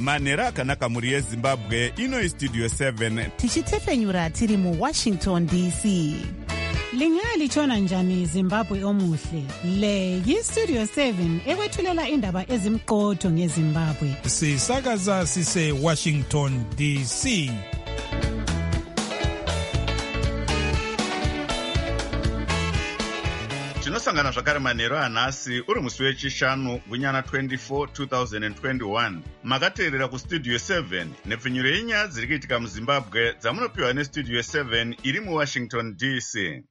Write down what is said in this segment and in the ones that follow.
manhero akanaka mhuri yezimbabwe. Ino Studio 7 tichitefenyura tiri muWashington DC. Lingalitshona njani Zimbabwe omuhle? Le yiStudio 7 ekwethulela indaba ezimqotho ngeZimbabwe. Sisakaza sise Washington DC. tinosangana zvakare manhero anhasi uri musi wechishanu gunyana 24 2021. makateerera kuStudio 7 nepfenyuro yenyaya dziri kuitika muZimbabwe dzamunopiwa neStudio 7 iri muWashington DC.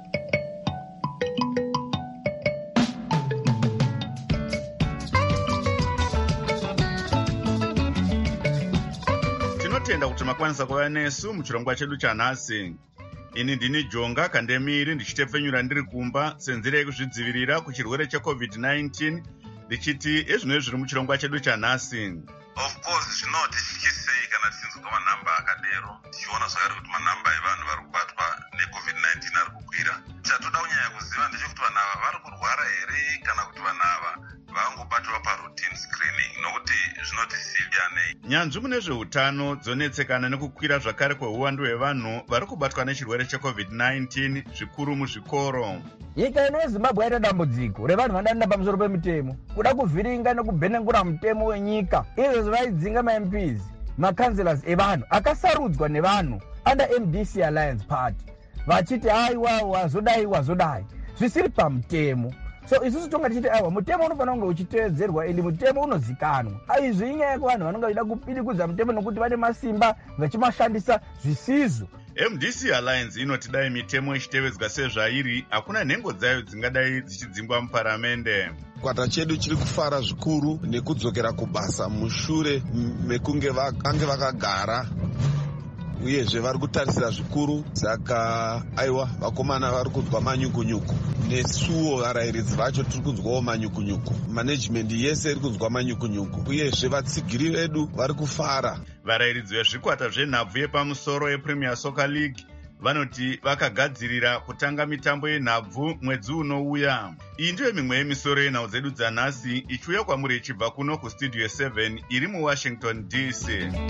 tinotenda kuti makwanisa kuva nesu muchirongwa chedu chanhasi. Ini ndini Jonga Kandemiri ndichitepfenyura ndiri kumba senzira yekuzvidzivirira kuchirwere cheCovid-19 ndichiti ezvino zviri muchirongwa chedu chanhasi. Of course zvinotityisei kana tichinzwa manhamba akadero tichiona zvakare kuti manhamba evanhu vari kubatwa neCovid-19 ari kukwira. Chatoda kunyanya kuziva ndechekuti vanhu ava vari kurwara here kana kuti vanhu ava vangobatwa paroutine screening nokuti zvinotisiya nei. Nyanzvi mune zveutano dzonetsekana nekukwira zvakare kweuwandu hwevanhu vari kubatwa nechirwere cheCovid-19 zvikuru muzvikoro. Nyika ino yeZimbabwe yaita dambudziko revanhu vanoenda pamusoro pemutemo kuda kuvhiringa nekubhenengura mutemo wenyika. Izvo zvaidzinga maMPs, makanselas evanhu akasarudzwa nevanhu under MDC Alliance Party vachiti aiwa wazodai zvisiri pamutemo. So isusu tonga tichiti aiwa mutemo unofanira kunge uchiteedzerwa ende mutemo unozikanwa. Izvi inyaya yekuvanhu vanonga vachida kupirikudza mutemo nokuti vane masimba vachimashandisa zvisizvo. MDC Alliance inoti dai mitemo ichitevedzwa sezvairi hakuna nhengo dzayo dzingadai dzichidzingwa muparamende. Chikwata chedu chiri kufara zvikuru nekudzokera kubasa mushure mekunge vange vakagara uyezve vari kutarisira zvikuru. Saka aiwa vakomana vari kunzwa manyukunyuku nesuwo varairidzi vacho tiri kunzwawo manyukunyuku. Management yese iri kunzwa manyukunyuku uyezve vatsigiri vedu vari kufara. Varairidzi vezvikwata zvenhabvu yepamusoro yePremier Soccer League vanoti vakagadzirira kutanga mitambo yenhabvu mwedzi unouya. Iyi ndiyo mimwe yemisoro yenhau dzedu dzanhasi ichiuya kwamuri ichibva kuno kuStudio 7 iri muWashington DC.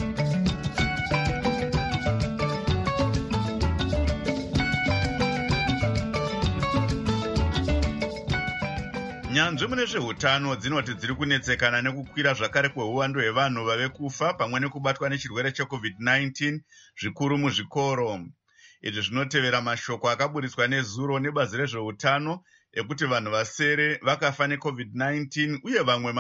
Nyanzvi mune zveutano dzinoti dziri kunetsekana nekukwira zvakare kweuwandu hwevanhu vave kufa pamwe nekubatwa nechirwere cheCovid-19 zvikuru muzvikoro. Izvi zvinotevera mashoko akaburitswa nezuro nebazi rezveutano ekuti vanhu vasere vakafa neCovid-19 uye vamwe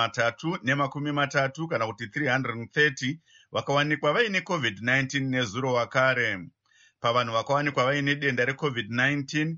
330 kana kuti 330 vakawanikwa vaine COVID-19 nezuro wakare. Pavanhu vakawanikwa vaine denda reCovid-19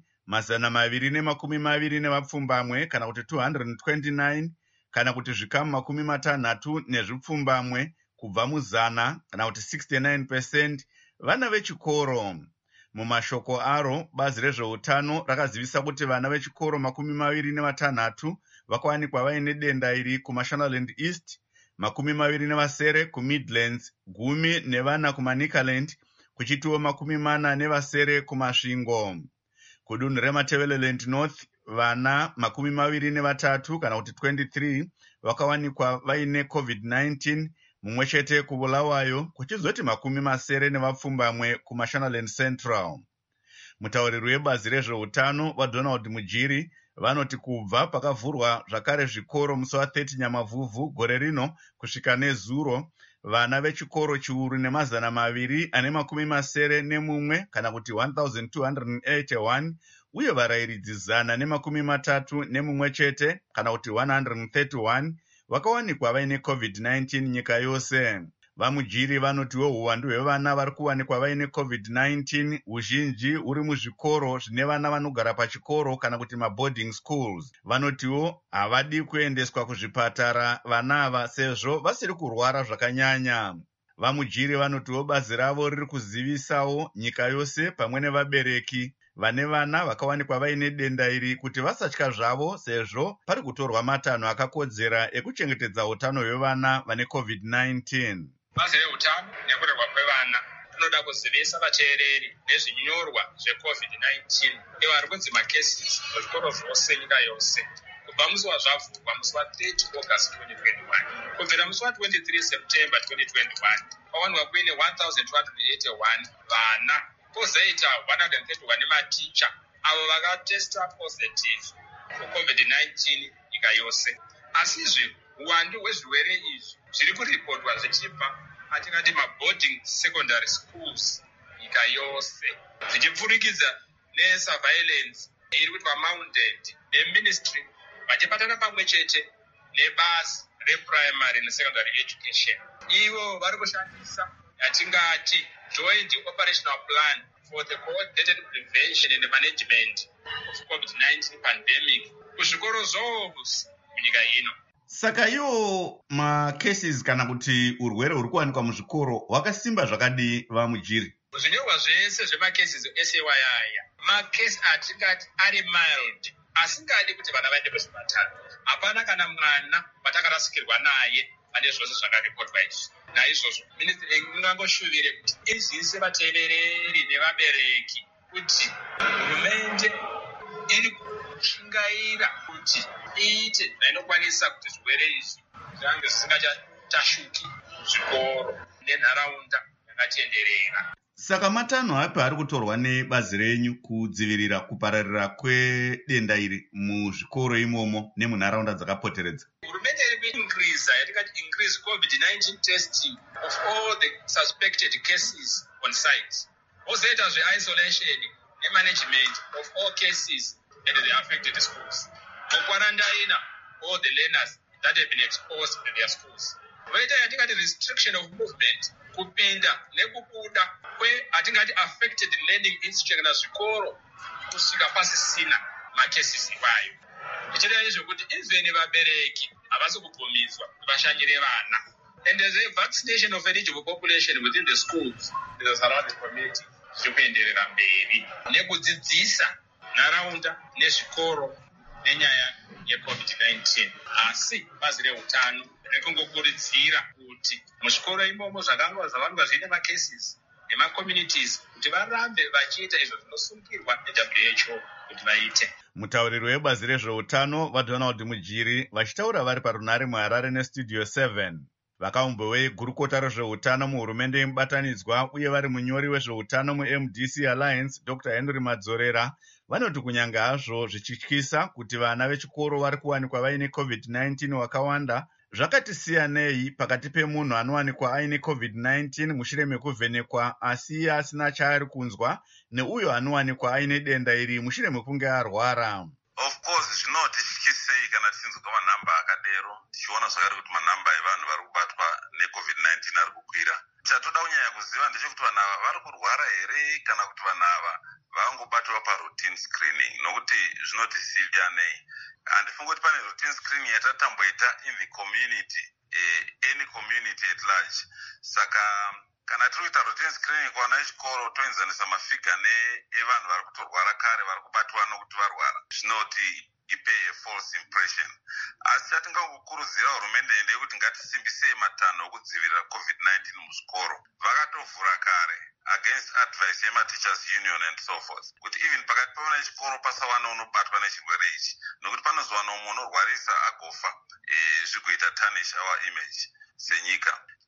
220 kana kuti 229 kana kuti zvikamu 60 nezvipfumbamwe kubva muzana kana kuti 69% vana vechikoro. Mumashoko aro, bazi rezveutano rakazivisa kuti vana vechikoro 26 vakawanikwa vaine denda iri kuMashonaland East, 20 kuMidlands, 10 nevana kuManicaland, kuchitiwo 40 kuMasvingo. Kudunhu reMatebeleland North, vana 23 kana kuti 23 vakawanikwa vaine COVID-19, mumwe chete kuBulawayo, kuchizoti 70 kuMashonaland Central. Mutauriri webazi rezveutano vaDonald Mujiri vanoti kubva pakavhurwa zvakare zvikoro musi wa30 Nyamavhuvhu gore rino kusvika nezuro, vana vechikoro chiuru ne271 kana kuti 1281 uye varairidzi 131 chete kana kuti 131 vakawanikwa vaine COVID-19 nyika yose. Vamujiri vanotiwo uwandu hwevana vari kuwanikwa vaine COVID-19 huzhinji huri muzvikoro zvine vana vanogara pachikoro kana kuti maboarding schools. Vanotiwo havadi kuendeswa kuzvipatara vana ava sezvo vasiri kurwara zvakanyanya. Vamujiri vanotiwo bazi ravo riri kuzivisawo nyika yose pamwe nevabereki vane vana vakawanikwa vaine denda iri kuti vasatya zvavo sezvo pari kutorwa matanho akakodzera ekuchengetedza utano hwevana vane COVID-19. Bazi reutano nekurerwa kwevana rinoda kuzivisa vateereri nezvinyorwa zveCovid-19 ivo vari kunzi macases muzvikoro zvose nyika yose kubva musi wazvavhurwa musi wa30 August 2021 kubvira musi wa23 September 2021 kwawanikwa kuine 1281 vana kwozoita 131 maticha avo vakatesta positive kuCovid-19 nyika yose. Asizve uwandu hwezvirwere izvi zviri kuripotwa zvichibva atingati maboarding secondary schools nyika yose zvichipfurikidza nesurveillance iri kuitwa mounted neministry vachibatana pamwe chete nebasi reprimary nesecondary education. Ivo vari kushandisa yatingati joint operational plan for the coordinated prevention and management of COVID-19 pandemic kuzvikoro zvose munyika ino. Saka iwo macases kana kuti urwere huri kuwanikwa muzvikoro hwakasimba zvakadii vamujiri? Zvinyorwa zvese zvemacases esewayaya macase atingati ari mild asingadi kuti vana vaende kuzvipatara. Hapana kana mwana watakarasikirwa naye pane zvose zvakaripotwa izvi. Naizvozvo ministry ingangoshuvire kuti izivise vatevereri nevabereki kuti hurumende iri kushingaira kuti iite zvainokwanisa kuti zvirwere izvi zvivange zvisingachatashuki zvikoro nenharaunda yakatenderera. Saka matanho api ari kutorwa nebazi renyu kudzivirira kupararira kwedenda iri muzvikoro imomo nemunharaunda dzakapoteredza? Hurumende iri kuincrease yatingati increase COVID-19 testing of all the suspected cases on site. Ozoita zve-isolation nemanagement of all cases at the affected schools. Quarantine all the learners that have been exposed to their schools. Voita yatingati restriction of movement kupinda nekubuda atingati affected learning institute kana zvikoro kusvika pasisina macases iwayo. Ichireva izvokuti even vabereki havasi kubvumidzwa kuti vashanyire vana. And the vaccination of eligible population within the schools and the surrounding community zviri kuenderera mberi nekudzidzisa nharaunda nezvikoro nenyaya yeCovid-19. Asi bazi reutano rikungokurudzira kuti muzvikoro imomo zvavanikwa zvine macases nemacommunities kuti varambe vachiita izvo zvinosungirwa neWHO kuti vaite. Mutauriri webazi rezveutano vaDonald Mujiri vachitaura vari parunare muHarare nestudio 7. Vakaumbo vegurukota rezveutano muhurumende yemubatanidzwa uye vari munyori wezveutano muMDC Alliance Dr. Henry Madzorera vanoti kunyange hazvo zvichityisa kuti vana vechikoro vari kuwanikwa vaine COVID-19 wakawanda, zvakati siyanei pakati pemunhu anowanikwa aine COVID-19 mushure mekuvhenekwa asi iye asina chaari kunzwa neuyo anowanikwa aine denda iri mushure mekunge arwara. Of course zvinotityisei kana tichinzwa manhamba akadero tichiona zvakare kuti manhamba evanhu vari kubatwa neCovid-19 ari kukwira. Chatoda kunyanya kuziva ndechekuti vanhu ava vari kurwara here kana kuti vanhu ava vangobatwa paroutine screening, nokuti zvinotisiyanei. Handifungi kuti pane routine screening yatatamboita in the community, any community at large. Saka kana tiri kuita routine screening kuvana vechikoro toenzanisa mafiga neevanhu vari kutorwara kare vari kubatwa nokuti varwara, zvinoti ipe a false impression. Asi chatingangokurudzira hurumende ndeyekuti ngatisimbisei matanho okudzivirira COVID-19 muzvikoro. Vakatovhura kare against advice yemateachers union and so forth, kuti even pakati pevana vechikoro pasawana unobatwa nechirwere ichi, nokuti panozowana umwe unorwarisa agofa, zvigoita tarnish our image senyika.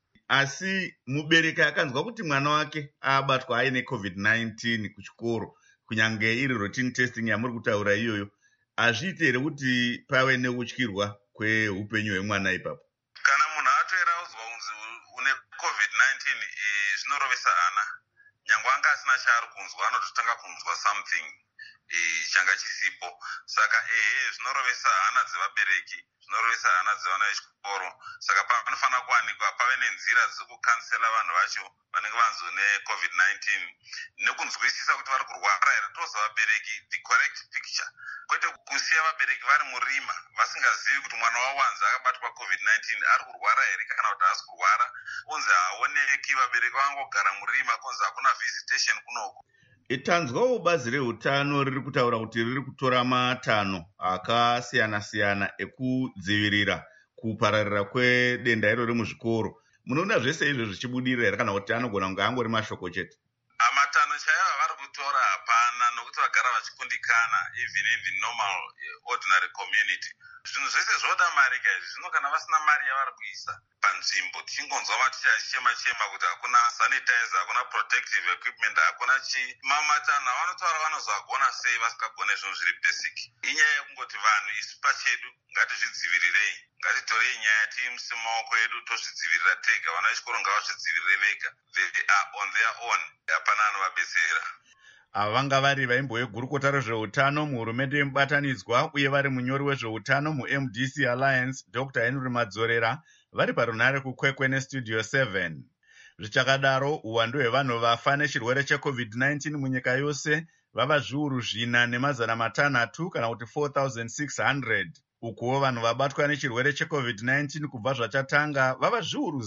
Asi mubereki akanzwa kuti mwana wake abatwa aine COVID-19 kuchikoro, kunyange iri routine testing yamuri kutaura iyoyo, hazviite here kuti pave neutyirwa kweupenyu hwemwana ipapo? Kana munhu atoera uzwa unzi une COVID-19 zvinorovesa ana. Nyange anga asina chaari kunzwa anototanga kunzwa something changa chisipo. Saka zvinorovesa hana dzevabereki, zvinorovesa hana dzevana vechikoro. Saka panofanira kuwanikwa pave nenzira dzekukansela vanhu vacho vanenge vanzwa neCovid-19 nekunzwisisa kuti vari kurwara here, toza vabereki the correct picture, kwete kusiya vabereki vari murima vasingazivi kuti mwana wawanzi akabatwa COVID-19 ari kurwara here kana kuti haasi kurwara, kunzi haaoneki, vabereki vangogara murima kunzi hakuna visitation kunoko. Tanzwawo bazi reutano riri kutaura kuti riri kutora matanho akasiyana-siyana ekudzivirira kupararira kwedenda irori muzvikoro. Munoona zvese izvo zvichibudirira here kana kuti anogona kunge angori mashoko chete? Matanho chaiwo vari kutora hapana nokuti vagara vachikundikana even in the normal ordinary community. Zvinhu zvese zvoda mari kaizvi. Zvino kana vasina mari yavari kuisa panzvimbo tichingonzwa vatichachema kuti hakuna sanitizer, hakuna protective equipment, hakuna mamatano avanotaura vanozogona sei vasingagone zvinhu zviri basic. Inyaya yekungoti vanhu isu pachedu ngatizvidzivirirei, ngatitorei nyaya tiimuse mumaoko edu tozvidzivirira tega, vana vechikoro ngavazvidzivirire vega, they are on their own, hapana anovabetsera. Ava vanga vari vaimbo vegurukota rezveutano muhurumende yemubatanidzwa uye vari munyori wezveutano muMDC Alliance Dr. Henry Madzorera vari parunare kukwekwe nestudio 7. Zvichakadaro, uwandu hwevanhu vafa nechirwere cheCovid-19 munyika yose vava zviuru 4,600 kana kuti 4,600. Ukuwo vanhu vabatwa nechirwere cheCovid-19 kubva zvachatanga vava zviuru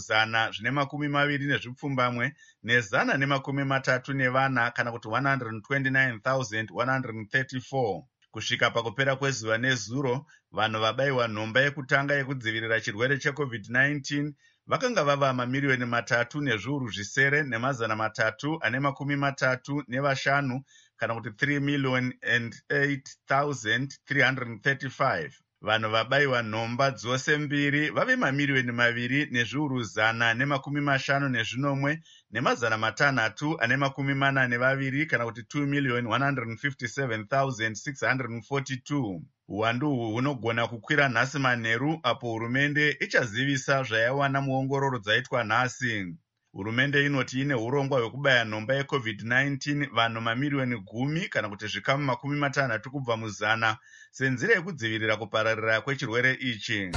120 ne134 kana kuti 129,134. Kusvika pakupera kwezuva nezuro, vanhu vabayiwa nhomba yekutanga yekudzivirira chirwere cheCovid-19 vakanga vava mamiliyoni 3,335,000 kana kuti 3,008,335. Vanhu vabayiwa nhomba dzose mbiri vave mamiliyoni 2,151,682 kana kuti 2,157,642. Uwandu uhu hunogona kukwira nhasi manheru apo hurumende ichazivisa zvaiwana muongororo dzaitwa nhasi. Hurumende inoti ine urongwa hwekubaya nhomba yeCovid-19 vanhu mamiliyoni 10 kana kuti zvikamu 60 kubva muzana senzira yekudzivirira kupararira kwechirwere ichi.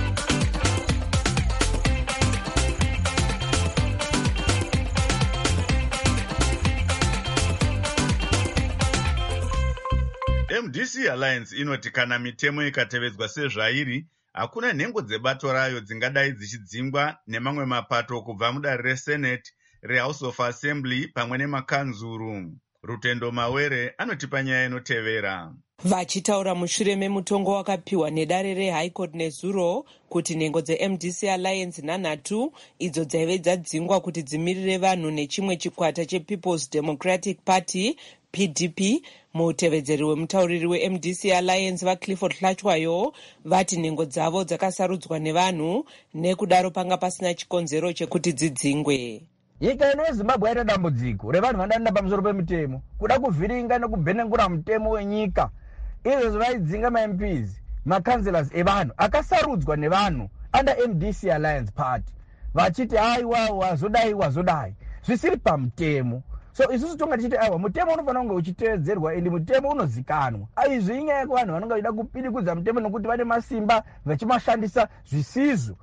MDC Alliance inoti kana mitemo ikatevedzwa sezvairi, hakuna nhengo dzebato rayo dzingadai dzichidzingwa nemamwe mapato kubva mudare reSenate, reHouse of Assembly pamwe nemakanzuru. Rutendo Mawere anotipa nyaya inotevera. Vachitaura mushure memutongo wakapiwa nedare reHigh Court nezuro kuti nhengo dzeMDC Alliance nhanhatu idzo dzaive dzadzingwa kuti dzimirire vanhu nechimwe chikwata chePeople's Democratic Party PDP, mutevedzeri wemutauriri weMDC Alliance vaClifford Hlachwayo vati nhengo dzavo dzakasarudzwa nevanhu nekudaro panga pasina chikonzero chekuti dzidzingwe. Nyika ino yeZimbabwe yaita dambudziko revanhu vanodanira pamusoro pemutemo, kuda kuvhiringa nekubhenengura mutemo wenyika. Izvo zvaidzinga maMPs, makanselas evanhu akasarudzwa nevanhu under MDC Alliance Party, vachiti aiwa wazodai zvisiri pamutemo. So isusu tonga tichiti aiwa mutemo unofanira kunge uchitevedzerwa ende mutemo unozikanwa. Izvi inyaya yekuvanhu vanonga vachida kupidikudza mutemo nokuti vane masimba vachimashandisa zvisizvo,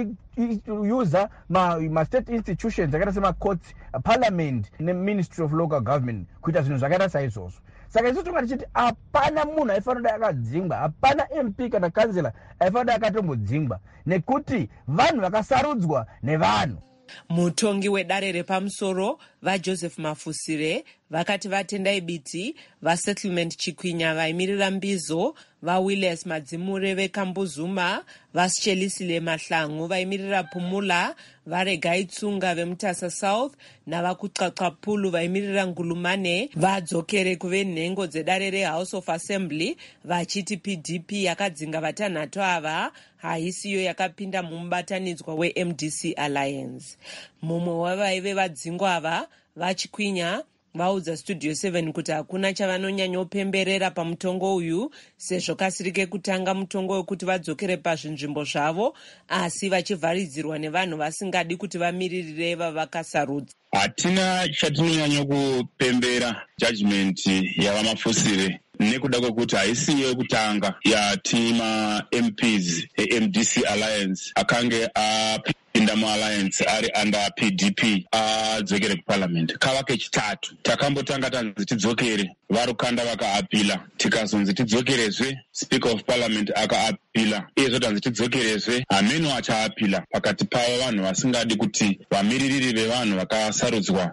vachiusa ma-state institutions akaita sema-courts, parliament ne-ministry of local government kuita zvinhu zvakaita saizvozvo. Saka isusu tonga tichiti hapana munhu aifanira akadzingwa, hapana MP kana kansela aifanira akatombodzingwa nekuti vanhu vakasarudzwa nevanhu. Mutongi wedare repamusoro vaJoseph Mafusire vakati vatendai biti vaSettlement Chikwinya vaimirira Mbizo, vaWilliams Madzimure veKambuzuma, vaSchelisile Mahlangu vaimirira Pumula, vaRegai Tsunga veMutasa South navakuXaXapulu vaimirira Ngulumane vadzokere kuve nhengo dzedare reHouse of Assembly vachiti PDP yakadzinga vatanhatu ava haisiyo yakapinda mumubatanidzwa weMDC Alliance. Mumwe wavaive vadzingwa ava vaChikwinya vaudza Studio 7 kuti hakuna chavanonyanyopemberera pamutongo uyu sezvo kasiri kekutanga mutongo wekuti vadzokere pazvinzvimbo zvavo, asi vachivharidzirwa nevanhu vasingadi kuti vamiririre vavakasarudza. Hatina chatinonyanya kupembera judgment yavaMafusire nekuda kwekuti haisiyo yekutanga yatima MPs eMDC Alliance akange apinda mualliance ari under PDP adzokere kuparliament. Kava kechitatu takambotanga tanzi tidzokere, varukanda vakaapila, tikazonzi tidzokerezve, speaker of parliament akaapila, izvo tanzi tidzokerezve, hameno achaapila. Pakati pavo vanhu vasingadi kuti vamiririri vevanhu vakasarudzwa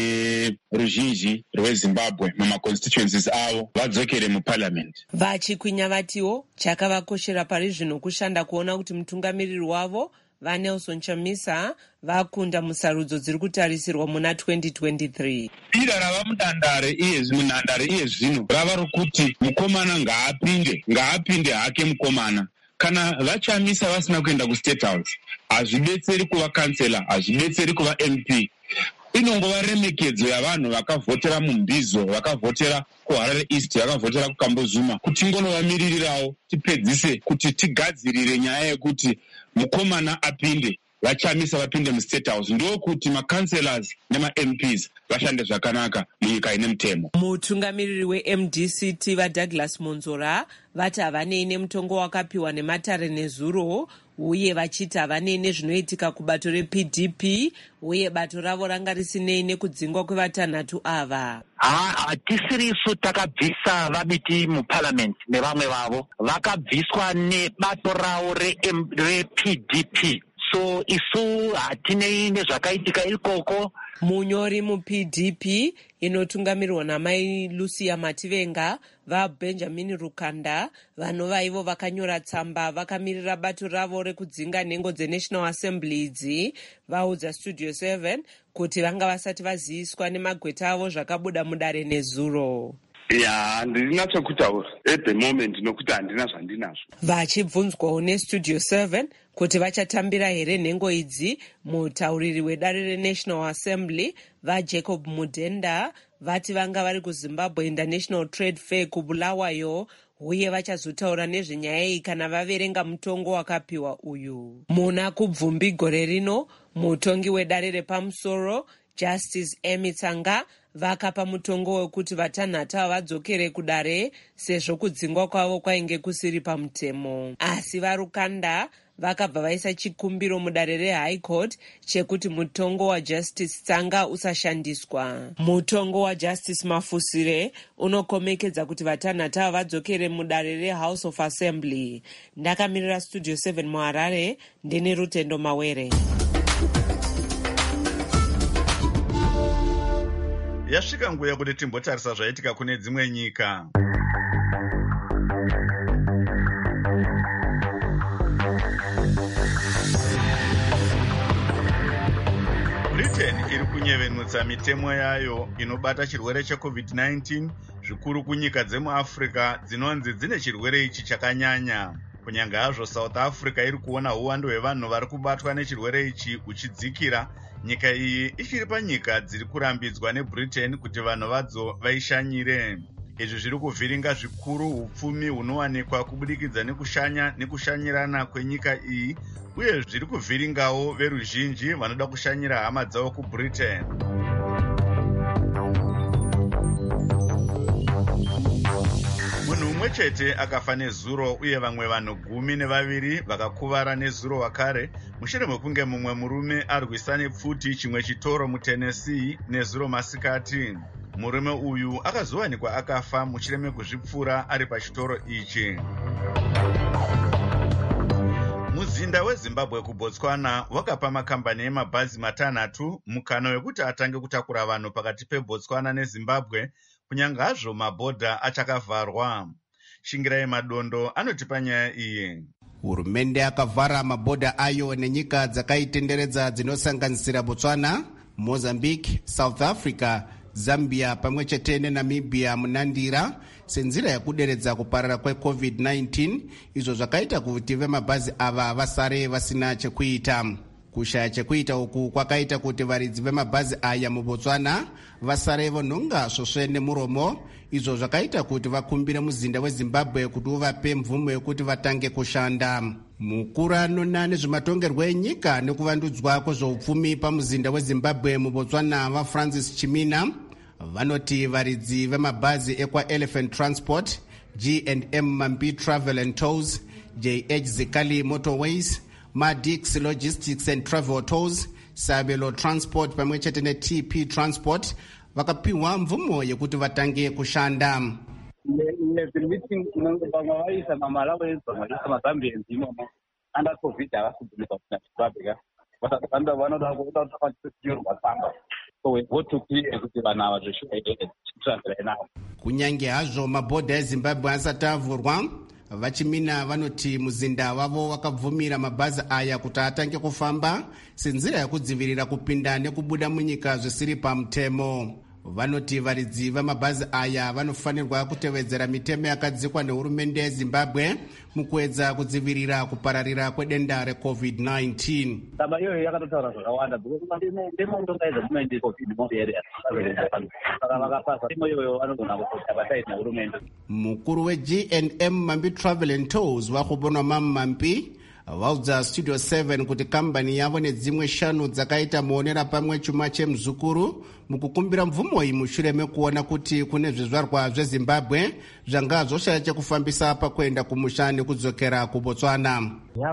neruzhinji rweZimbabwe mamaconstituencies avo vadzokere muparliament. VaChikwinya vatiwo chakavakoshera pari zvino kushanda kuona kuti mutungamiriri wavo vaNelson Chamisa vakunda musarudzo dziri kutarisirwa muna 2023. Ira rava munhandare iye zvino rava rokuti mukomana ngaapinde hake mukomana. Kana vaChamisa vasina kuenda kuState House, hazvidetseri kuva kansela, hazvidetseri kuva MP. Inongova remekedzo yavanhu vakavhotera muMbizo, vakavhotera kuHarare East, vakavhotera kuKambozuma, kuti ngonovamiririrawo tipedzise kuti tigadzirire nyaya yekuti mukomana apinde, vaChamisa vapinde muState House, ndokuti makanselas nemaMPs vashande zvakanaka munyika ine mutemo. Mutungamiriri weMDCT vaDouglas Monzora vati havanei nemutongo wakapiwa nematare nezuro, uye vachiti havanei nezvinoitika kubato rePDP, uye bato ravo ranga risinei nekudzingwa kwevatanhatu ava. Hatisirisu takabvisa vabiti muparliament nevamwe vavo vakabviswa nebato ravo rePDP. So isu hatinei nezvakaitika ikoko. Munyori muPDP inotungamirirwa namai Lucia Mativenga vaBenjamin Rukanda vanova ivo vakanyora tsamba vakamirira bato ravo rekudzinga nhengo dzeNational Assembly idzi vaudza Studio 7 kuti vanga vasati vaziviswa nemagweta avo zvakabuda mudare nezuro. Handina chekutaura at the moment nokuti handina zvandinazvo. Vachibvunzwawo neStudio 7 kuti vachatambira here nhengo idzi, mutauriri wedare reNational Assembly vaJacob Mudenda vati vanga vari kuZimbabwe International Trade Fair kuBulawayo, uye vachazotaura nezvenyaya iyi kana vaverenga mutongo wakapiwa uyu. Muna kubvumbi gore rino, mutongi wedare repamusoro Justice Amy Tsanga vakapa mutongo wekuti vatanhatu vadzokere kudare sezvo kudzingwa kwavo kwainge kusiri pamutemo. Asi vaRukanda vakabva vaisa chikumbiro mudare reHigh Court chekuti mutongo waJustice Tsanga usashandiswa. Mutongo waJustice Mafusire unokomekedza kuti vatanhatu vadzokere mudare reHouse of Assembly. Ndakamirira Studio 7 muHarare, ndine Rutendo Mawere. Yasvika nguva yekuti timbotarisa zvaitika kune dzimwe nyika. Britain iri kunyevenutsa mitemo yayo inobata chirwere cheCovid-19 zvikuru kunyika dzemuAfrica dzinonzi dzine chirwere ichi chakanyanya. Kunyange hazvo South Africa iri kuona uwando hwevanhu vari kubatwa nechirwere ichi uchidzikira, nyika iyi ichiri panyika dziri kurambidzwa neBritain kuti vanhu vadzo vaishanyire. Izvi zviri kuvhiringa zvikuru upfumi hunowanikwa kubudikidza nekushanya nekushanyirana kwenyika iyi, uye zviri kuvhiringawo veruzhinji vanoda kushanyira hama dzavo kuBritain. Munhu umwe chete akafa nezuro, uye vamwe vanhu 12 vakakuvara nezuro wakare mushure mekunge mumwe murume arwisa nepfuti chimwe chitoro muTennessee nezuro masikati. Murume uyu akazowanikwa akafa mushure mekuzvipfura ari pachitoro ichi. Muzinda weZimbabwe kuBotswana wakapa makambani emabhazi matanhatu mukana wekuti atange kutakura vanhu pakati peBotswana neZimbabwe, kunyange hazvo mabhodha achakavharwa. Shingirai Madondo anotipa nyaya iyi. Hurumende akavhara mabhodha ayo nenyika dzakaitenderedza dzinosanganisira Botswana, Mozambique, South Africa, Zambia pamwe chete neNamibia munandira senzira yakuderedza kuparara kweCovid-19, izvo zvakaita kuti vemabhazi ava vasare vasina chekuita. Kushaya chekuita uku kwakaita kuti varidzi vemabhazi aya muBotswana vasare vonhonga svosve nemuromo, izvo zvakaita kuti vakumbire muzinda weZimbabwe kuti uvape mvumo yekuti vatange kushanda. Mukuru anona nezvematongerwo enyika nekuvandudzwa kwezveupfumi pamuzinda weZimbabwe muBotswana vaFrancis Chimina vanoti varidzi vemabhazi ekwaElephant Transport, G&M Mambi Travel and Tours, JH Zikali Motorways, Madix Logistics and Travel Tours, Sabelo Transport pamwe chete neTP Transport vakapiwa mvumo yekuti vatange kushanda. Under COVID, kunyange hazvo mabhodha eZimbabwe asati avhurwa, vachimina vanoti muzinda wavo wakabvumira mabhazi aya kuti atange kufamba senzira yekudzivirira kupinda nekubuda munyika zvisiri pamutemo. Vanoti varidzi vamabhazi aya vanofanirwa kutevedzera mitemo yakadzikwa nehurumende yeZimbabwe mukuedza kudzivirira kupararira kwedenda reCovid-19. Taba iyoyo yakatotaura zvakawanda ndemundongaidza kumaindi COVID area saka vakapasa timo iyoyo vanogona kutabatai nehurumende. Mukuru weGNM Mambi Travel and Tours wakubonwa Mambi vaudza Studio 7 kuti kambani yavo nedzimwe 5 dzakaita muonera pamwe chuma chemuzukuru mukukumbira mvumo iyi mushure mekuona kuti kune zvizvarwa zveZimbabwe zvanga zvoshaya chekufambisa pakuenda kumusha nekudzokera kuBotswana.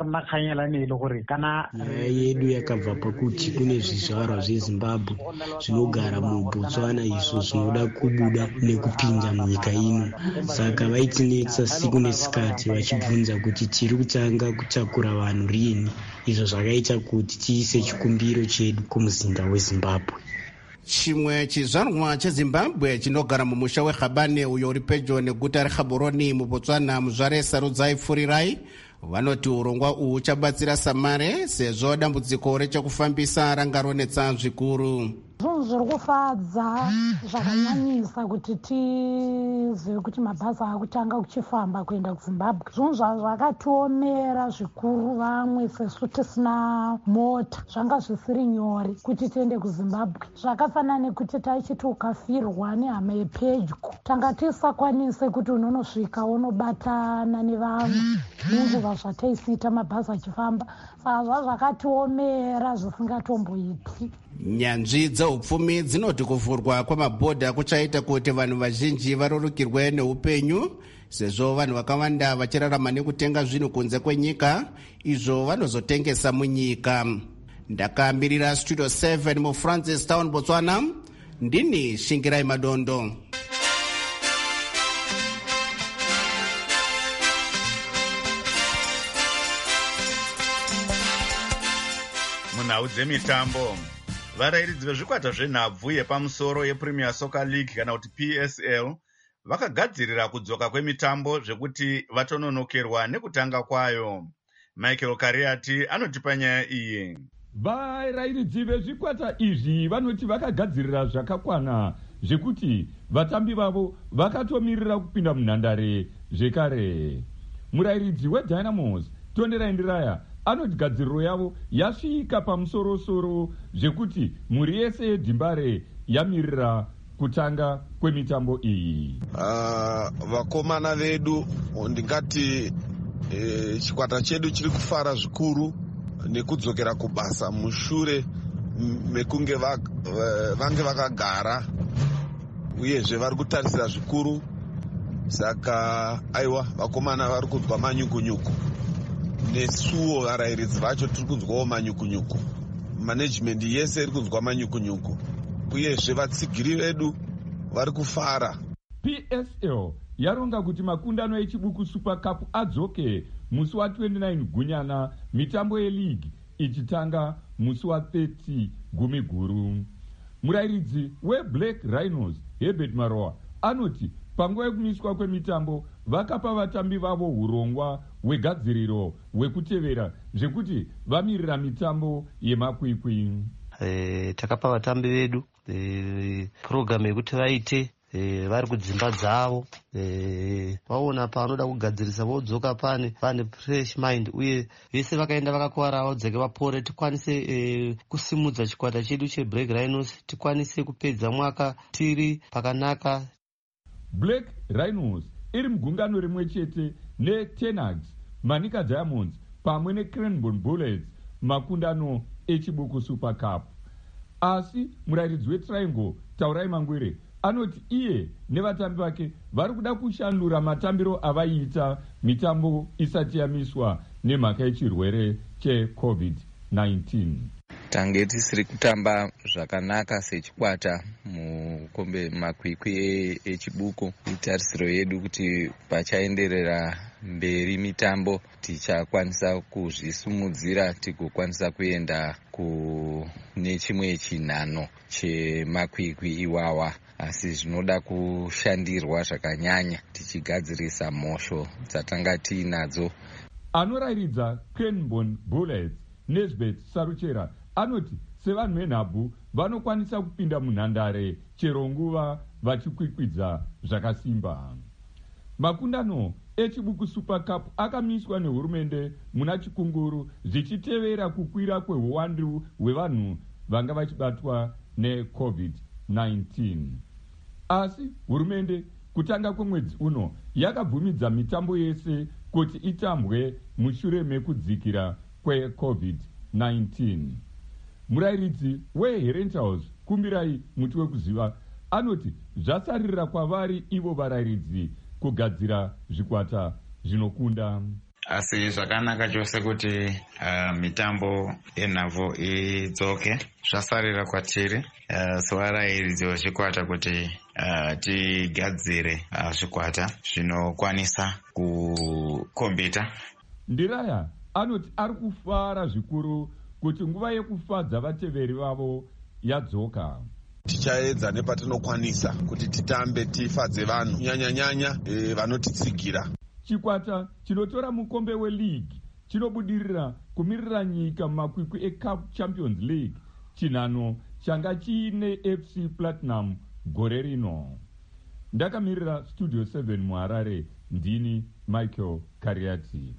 Nyaya yedu yakabva pakuti kune zvizvarwa zveZimbabwe zvinogara muBotswana izvo zvinoda kubuda nekupinda munyika ino, saka vaitinetsa siku nesikati vachibvunza kuti tiri kutanga kutakura vanhu rini, izvo zvakaita kuti tiise chikumbiro chedu kumuzinda weZimbabwe. Chimwe chizvarwa cheZimbabwe chinogara mumusha weGabane uyo uri pedyo neguta reGaborone muBotswana muzvare Sarudzai Furirai vanoti urongwa uhu uchabatsira Samare sezvo dambudziko rechekufambisa ranga ronetsa zvikuru. Zvinhu zviri kufadza zvakanyanyisa kuti tizive kuti mabhazi akutanga kuchifamba kuenda kuZimbabwe. Zvinhu zvakatiomera zvikuru, vamwe sesu tisina mota zvanga zvisiri nyore kuti tiende kuZimbabwe. Zvakafanana nekuti taichiti ukafirwa nehama yepedyo tanga tisakwanise kuti unonosvika unobatana nevamwe nenguva zvataisiita mabhazi achifamba. Saka zvakatiomera zvisingatomboiti. Nyanzvi dzeupfumi dzinoti kuvhurwa kwamabhodha kuchaita kuti vanhu vazhinji varurukirwe neupenyu sezvo vanhu vakawanda vachirarama nekutenga zvinhu kunze kwenyika izvo vanozotengesa munyika. Ndakamirira Studio 7 muFrancis Town, Botswana, ndini Shingirai Madondo. Munhau dzemitambo, varairidzi vezvikwata zvenhabvu yepamusoro yePremier Soccer League kana kuti PSL vakagadzirira kudzoka kwemitambo zvekuti vatononokerwa nekutanga kwayo. Michael Kariati anotipa nyaya iyi. Varairidzi vezvikwata izvi vanoti vakagadzirira zvakakwana zvekuti vatambi vavo vakatomirira kupinda munhandare zvekare. Murairidzi weDynamos Tonderai Ndiraya anoti gadziriro yavo yasvika pamusoro-soro zvekuti mhuri yese yeDhimbare yamirira kutanga kwemitambo iyi. Vakomana vedu ndingati chikwata chedu chiri kufara zvikuru nekudzokera kubasa mushure mekunge vange vakagara uyezve vari kutarisira zvikuru, saka aiwa vakomana vari kunzwa manyukunyuku. Nesuwo varairidzi vacho tiri kunzwawo manyukunyuku, management yese iri kunzwa manyukunyuku, uyezve vatsigiri vedu vari kufara. PSL yaronga kuti makundano echibuku Super Cup adzoke musi wa29 Gunyana, mitambo yeligi ichitanga musi wa30 Gumiguru. Murairidzi weBlack Rhinos Herbert Maroa anoti panguva yekumiswa kwemitambo vakapa vatambi vavo urongwa hwegadziriro hwekutevera zvekuti vamirira mitambo yemakwikwi. Takapa vatambi vedu program yekuti vaite vari kudzimba dzavo, vaona panoda kugadzirisa vodzoka pane fresh mind, uye vese vakaenda vakakuwara vadzeke vapore, tikwanise kusimudza chikwata chedu cheBlack Rhinos, tikwanise kupedza mwaka tiri pakanaka. Black Rhinos iri mugungano rimwe chete neTenags, Manica Diamonds pamwe neCranbourne Bullets makundano echibuku Super Cup. Asi murairidzi weTriangle Taurai Mangwere anoti iye nevatambi vake vari kuda kushandura matambiro avaiita mitambo isati yamiswa nemhaka yechirwere cheCovid-19. Tange tisiri kutamba zvakanaka sechikwata mukombe makwikwi echibuku. Itarisiro yedu kuti pachaenderera mberi mitambo tichakwanisa kuzvisumudzira tigokwanisa kuenda kune chimwe chinhano chemakwikwi iwawa. asi zvinoda kushandirwa zvakanyanya tichigadzirisa mhosvo dzatanga tiinadzo. Anorayiridza Cranborne Bullets Nesbeth Saruchera anoti sevanhu venhabvu vanokwanisa kupinda munhandare chero nguva vachikwikwidza zvakasimba. Makundano echibuku Super Cup akamiswa nehurumende muna Chikunguru zvichitevera kukwira kweuwandu hwevanhu vanga vachibatwa neCovid-19. Asi hurumende kutanga kwemwedzi uno yakabvumidza mitambo yese kuti itambwe mushure mekudzikira kweCovid-19. Murayiridzi weHerenthouse Kumbirai Muti Wekuziva anoti zvasaririra kwavari ivo varayiridzi kugadzira zvikwata zvinokunda. Asi zvakanaka chose kuti mitambo yenhabvu idzoke. Zvasarira kwatiri sevarayiridzi vezvikwata kuti tigadzire zvikwata zvinokwanisa kukombita. Ndiraya anoti ari kufara zvikuru kuti nguva yekufadza vateveri vavo yadzoka. Tichaedza nepatinokwanisa kuti titambe tifadze vanhu nyanya vanotitsigira. Chikwata chinotora mukombe weLeague chinobudirira kumirira nyika mumakwikwi eCup Champions League chinhano changa chiine FC Platinum gore rino. Ndakamirira Studio 7 muHarare, ndini Michael Kariati.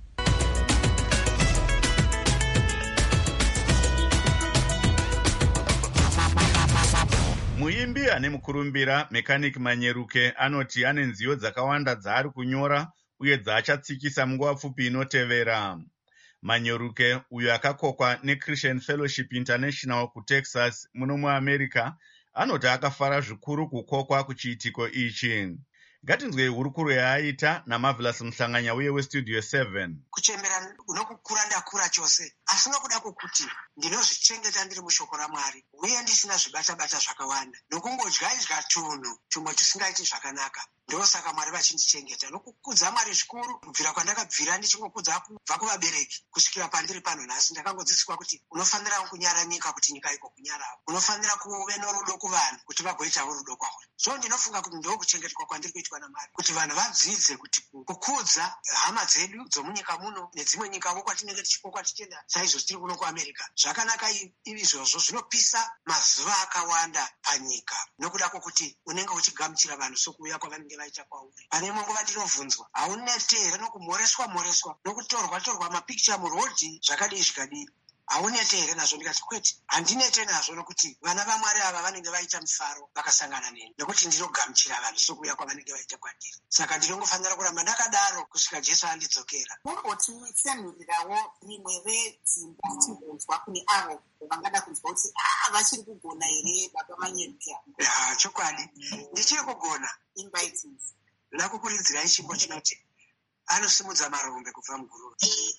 Muimbi ane mukurumbira Mechanic Manyeruke anoti ane nziyo dzakawanda dzaari kunyora uye dzaachatsikisa munguva pfupi inotevera. Manyeruke uyo akakokwa neChristian Fellowship International kuTexas muno muAmerica anoti akafara zvikuru kukokwa kuchiitiko ichi. Ngatinzwei hurukuro yaaita naMarvelous Mhlanganya uye weStudio 7. Kuchembera unokukura ndakura chose, asi nokuda kwokuti ndinozvichengeta ndiri mushoko raMwari uye ndisina zvibata-bata zvakawanda nokungodya tunhu tumwe tusingaiti zvakanaka. Ndosaka Mwari vachindichengeta nokukudza Mwari zvikuru. Kubvira kwandakabvira ndichingokudza kubva kuvabereki kusvikira pandiri pano nhasi ndakangodzidziswa kuti unofanira kunyara nyika kuti nyika iko kunyarawo. Unofanira kuve norudo kuvanhu kuti vagoitawo rudo kwauri. So ndinofunga kuti ndokuchengetwa kwandiri kuitwa naMwari kuti vanhu vadzidze kuti kukudza hama dzedu dzomunyika muno nedzimwe nyikawo kwatinenge tichikokwa tichienda saizvo tiri kuno kuAmerica zvakanaka izvozvo zvinopisa mazuva akawanda panyika nokuda kwokuti unenge uchigamuchira vanhu sokuuya kwavanenge vaita kwauri. Pane munguva ndinovhunzwa hauneti here nokumhoreswa nokutorwa mapikicha murodhi zvakadii zvikadii. Haunete here nazvo? Ndikati kwete, handinete nazvo nokuti vana vaMwari ava vanenge vaita mufaro vakasangana neni nokuti ndinogamuchira vanhu sokuuya kwavanenge vaita kwandiri. Saka ndinongofanira kuramba ndakadaro kusvika Jesu andidzokera. Mumbotitsanurirawo rimwe redzimba tichibvunzwa kune avo vangada kunzwa kuti vachiri kugona here baba Manyeruke? Chokwadi ndichiri kugona. Invitings. Ndakukuridzirai chimbo chinoti anosimudza marombe kubva muguruva.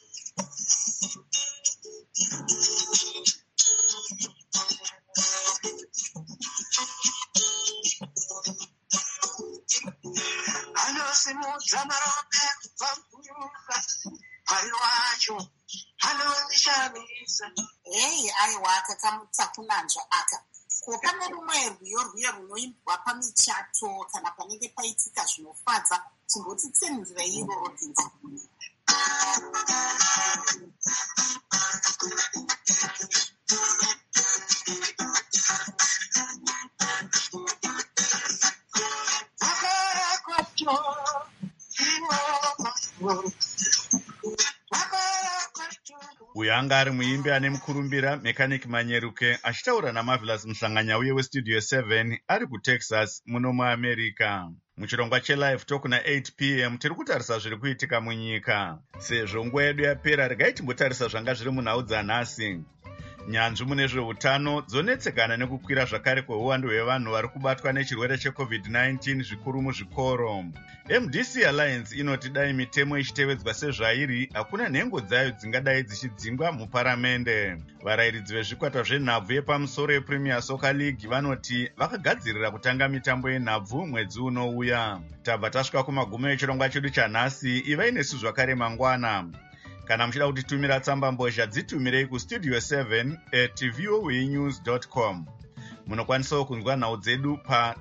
Anosimudza marombe kubva muguruva, Mwari wacho anondishamisa. Hei aiwa takamutsvakunanzva aka. Ko pane rumwe rwiyo runoimbwa pamichato kana panenge paitika zvinofadza chimbotitsenurira iroro bvunza. Uyu anga ari muimbi ane mukurumbira Mechanic Manyeruke achitaura naMarvelous Mhlanganya uye weStudio 7 ari kuTexas muno muAmerica. Muchirongwa cheLive Talk na8 p.m. tiri kutarisa zviri kuitika munyika. Sezvo nguva yedu yapera, regai timbotarisa zvanga zviri munhau dzanhasi. Nyanzvi mune zveutano dzonetsekana nekukwira zvakare kweuwandu hwevanhu vari kubatwa nechirwere cheCovid-19 zvikuru muzvikoro. MDC Alliance inoti dai mitemo ichitevedzwa sezvairi, hakuna nhengo dzayo dzingadai dzichidzingwa muparamende. Varayiridzi vezvikwata zvenhabvu yepamusoro yePremier Soccer League vanoti vakagadzirira kutanga mitambo yenhabvu mwedzi unouya. Tabva tasvika kumagumo echirongwa chedu chanhasi. Ivai nesu zvakare mangwana. Kana muchida kutitumira tsamba mbozha dzitumirei kustudio7@voanews.com. Munokwanisawo kunzwa nhau dzedu pa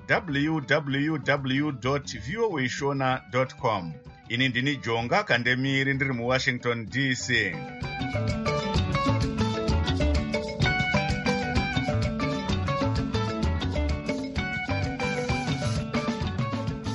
www.voashona.com. Ini ndini Jonga Kandemiri ndiri muWashington DC.